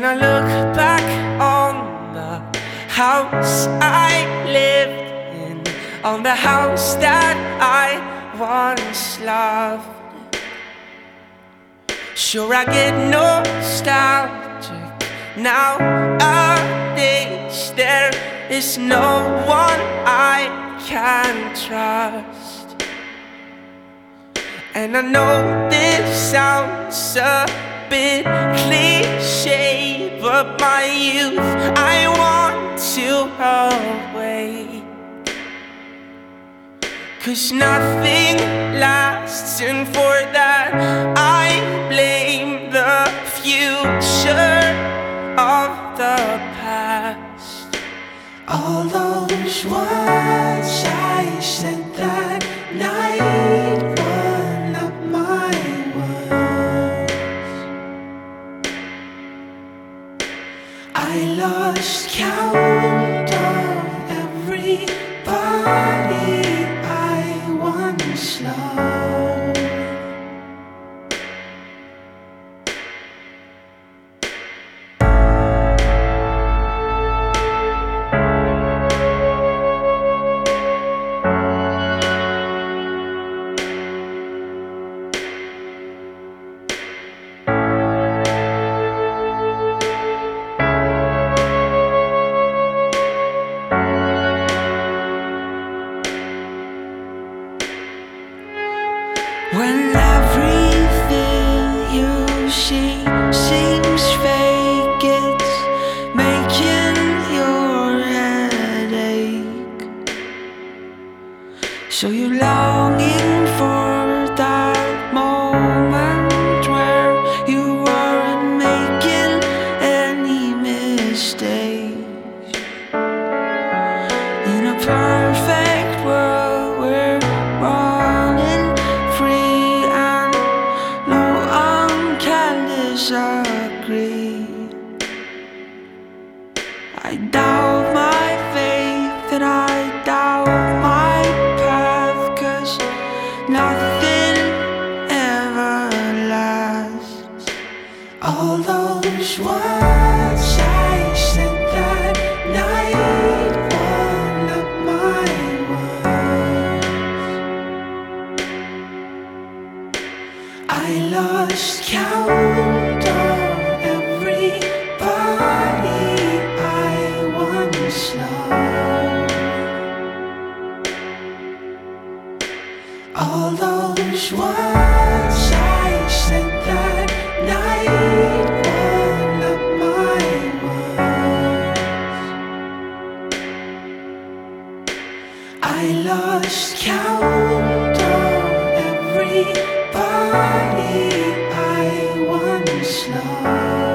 I look back on the house I lived in, on the house that I once loved, sure I get nostalgic nowadays. There is no one I can trust, and I know this sounds a bit cliche, but my youth I want to away, 'cause nothing lasts, and for that I blame the future of the past. All those words I said that night were not my words. I lost count of everybody I once loved. When everything you see seems fake, it's making your head ache. So you're longing for that moment where you weren't making any mistakes. In a perfect world, we're running free and no one can disagree. I doubt my faith and I doubt my path, 'cause nothing ever lasts. All those words I said that night were not my words. I lost count of everybody I once loved. All those words I said that night were not my words. I lost count of everybody I once loved.